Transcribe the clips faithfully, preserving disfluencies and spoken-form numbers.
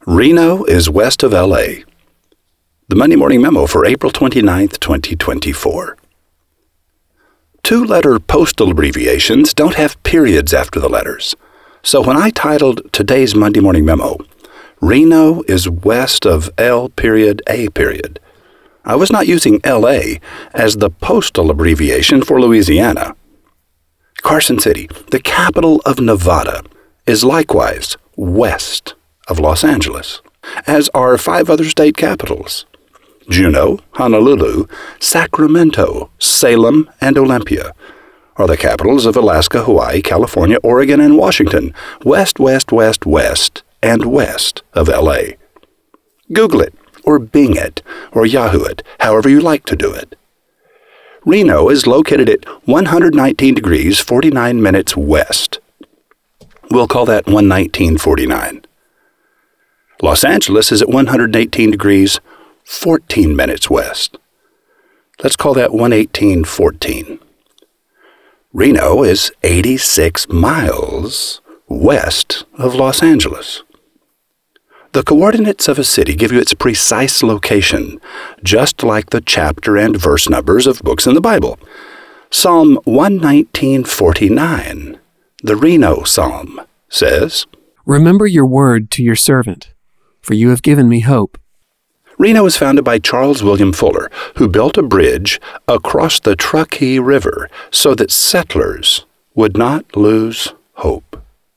Reno is west of L A. The Monday Morning Memo for April twenty-ninth, twenty twenty-four. Two-letter postal abbreviations don't have periods after the letters. So when I titled today's Monday Morning Memo, Reno is west of L period A period, I was not using L A as the postal abbreviation for Louisiana. Carson City, the capital of Nevada, is likewise west of Los Angeles, as are five other state capitals: Juneau, Honolulu, Sacramento, Salem, and Olympia are the capitals of Alaska, Hawaii, California, Oregon, and Washington, west, west, west, west, and west of L A. Google it, or Bing it, or Yahoo it, however you like to do it. Reno is located at one hundred nineteen degrees forty-nine minutes west. We'll call that one nineteen forty-nine. Los Angeles is at one hundred eighteen degrees fourteen minutes west. Let's call that one eighteen fourteen. Reno is eighty-six miles west of Los Angeles. The coordinates of a city give you its precise location, just like the chapter and verse numbers of books in the Bible. Psalm one nineteen forty-nine, the Reno Psalm, says, "Remember your word to your servant, for you have given me hope." Reno was founded by Charles William Fuller, who built a bridge across the Truckee River so that settlers would not lose hope.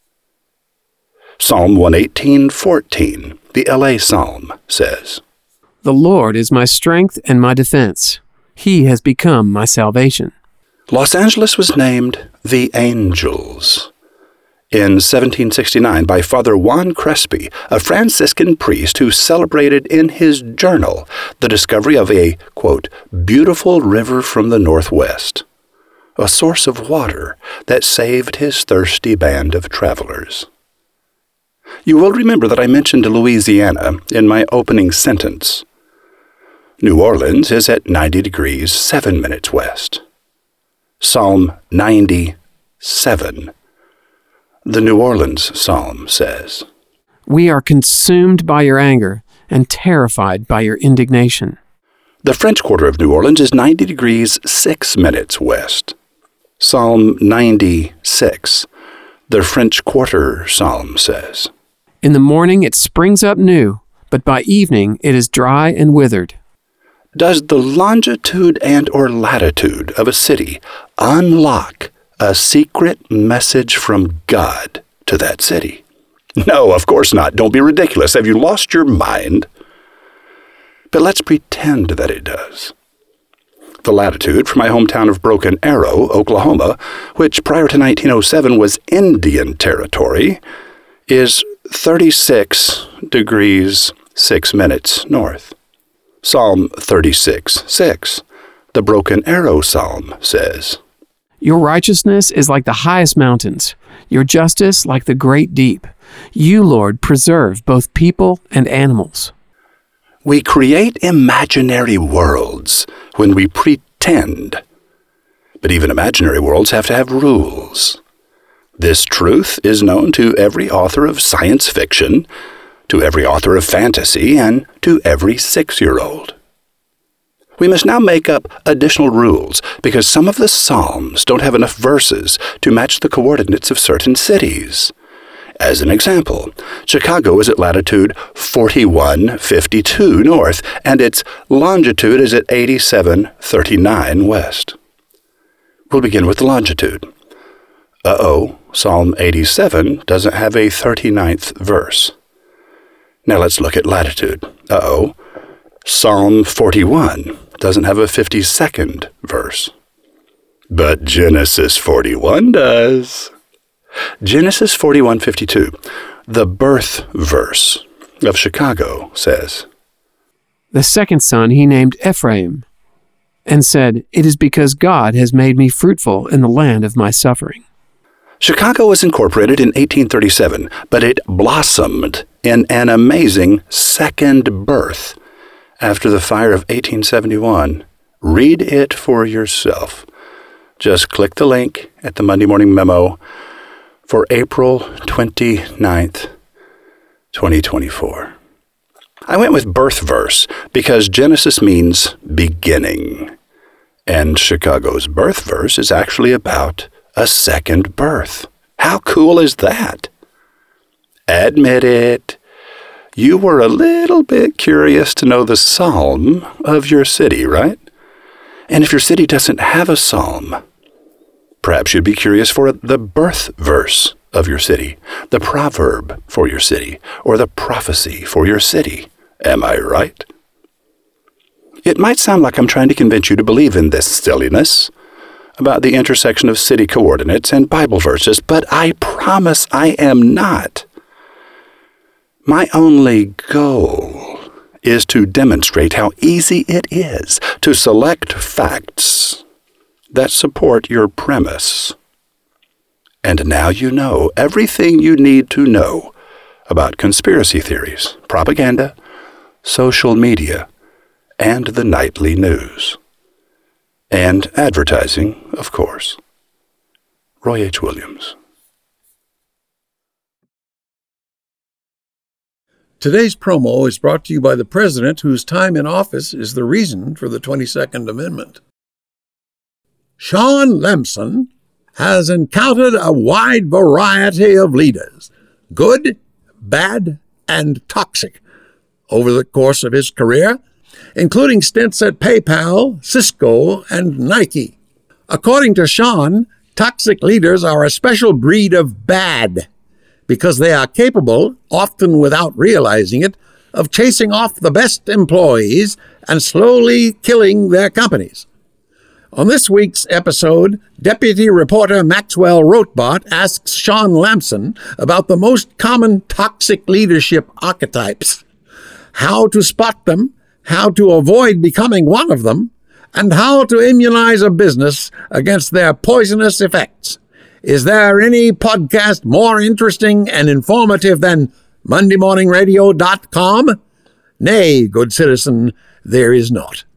Psalm one eighteen fourteen, the L A Psalm, says, "The Lord is my strength and my defense. He has become my salvation." Los Angeles was named the Angels in seventeen sixty-nine by Father Juan Crespi, a Franciscan priest who celebrated in his journal the discovery of a, quote, beautiful river from the northwest, a source of water that saved his thirsty band of travelers. You will remember that I mentioned Louisiana in my opening sentence. New Orleans is at ninety degrees seven minutes west. Psalm ninety-seven. The New Orleans Psalm says, "We are consumed by your anger and terrified by your indignation." The French Quarter of New Orleans is ninety degrees six minutes west. Psalm ninety-six. The French Quarter Psalm says, "In the morning it springs up new, but by evening it is dry and withered." Does the longitude and or latitude of a city unlock a secret message from God to that city? No, of course not. Don't be ridiculous. Have you lost your mind? But let's pretend that it does. The latitude for my hometown of Broken Arrow, Oklahoma, which prior to nineteen oh seven was Indian Territory, is thirty-six degrees six minutes north. Psalm thirty-six six, the Broken Arrow Psalm, says, "Your righteousness is like the highest mountains, your justice like the great deep. You, Lord, preserve both people and animals." We create imaginary worlds when we pretend. But even imaginary worlds have to have rules. This truth is known to every author of science fiction, to every author of fantasy, and to every six-year-old. We must now make up additional rules because some of the Psalms don't have enough verses to match the coordinates of certain cities. As an example, Chicago is at latitude forty-one fifty-two north, and its longitude is at eighty-seven thirty-nine west. We'll begin with the longitude. Uh-oh, Psalm eighty-seven doesn't have a thirty-ninth verse. Now let's look at latitude. Uh-oh, Psalm forty-one doesn't have a fifty-second verse. But Genesis forty-one does. Genesis forty-one fifty-two, the birth verse of Chicago, says, "The second son he named Ephraim, and said, 'It is because God has made me fruitful in the land of my suffering.'" Chicago was incorporated in eighteen thirty-seven, but it blossomed in an amazing second birth after the fire of eighteen seventy-one. Read it for yourself. Just click the link at the Monday Morning Memo for April twenty-ninth, twenty twenty-four. I went with birth verse because Genesis means beginning, and Chicago's birth verse is actually about a second birth. How cool is that? Admit it. You were a little bit curious to know the psalm of your city, right? And if your city doesn't have a psalm, perhaps you'd be curious for the birth verse of your city, the proverb for your city, or the prophecy for your city. Am I right? It might sound like I'm trying to convince you to believe in this silliness about the intersection of city coordinates and Bible verses, but I promise I am not. My only goal is to demonstrate how easy it is to select facts that support your premise. And now you know everything you need to know about conspiracy theories, propaganda, social media, and the nightly news. And advertising, of course. Roy H. Williams. Today's promo is brought to you by the President, whose time in office is the reason for the twenty-second Amendment. Sean Lemson has encountered a wide variety of leaders, good, bad, and toxic, over the course of his career, including stints at PayPal, Cisco, and Nike. According to Sean, toxic leaders are a special breed of bad because they are capable, often without realizing it, of chasing off the best employees and slowly killing their companies. On this week's episode, deputy reporter Maxwell Rothbart asks Sean Lemson about the most common toxic leadership archetypes, how to spot them, how to avoid becoming one of them, and how to immunize a business against their poisonous effects. Is there any podcast more interesting and informative than Monday Morning Radio dot com? Nay, good citizen, there is not.